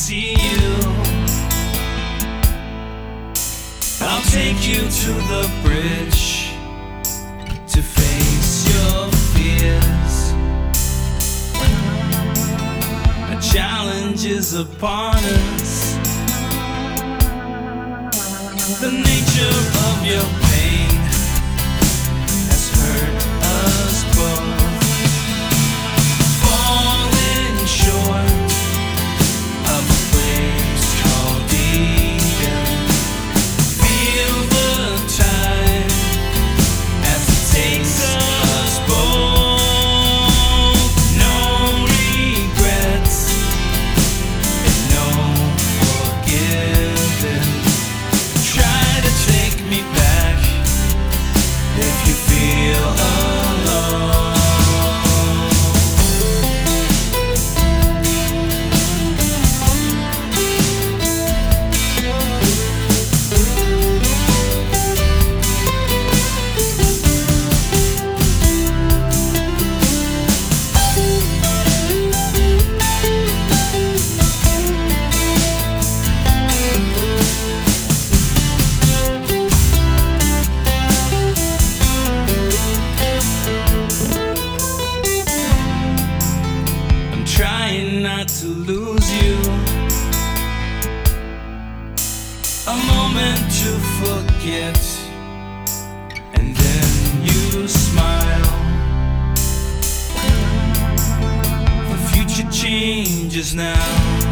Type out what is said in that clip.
see you. I'll take you to the bridge to face your fears. A challenge is upon us. The nature of your pain has hurt us both. Falling short of a place called Eden. Feel the tide as it takes us both. No regrets and no forgiving. Try to take me back if you feel alone. Trying not to lose you. A moment to forget, and then you smile. The future changes now.